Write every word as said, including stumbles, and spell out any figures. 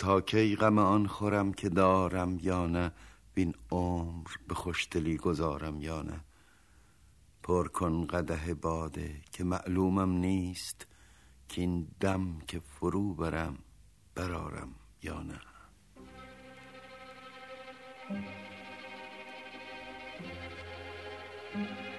تا کی غم آن خورم که دارم یا نه، وین عمر به خوشدلی گذارم یا نه. پر کن قدح باده که معلومم نیست، که این دم که فرو برم برارم یا نه. Thank you.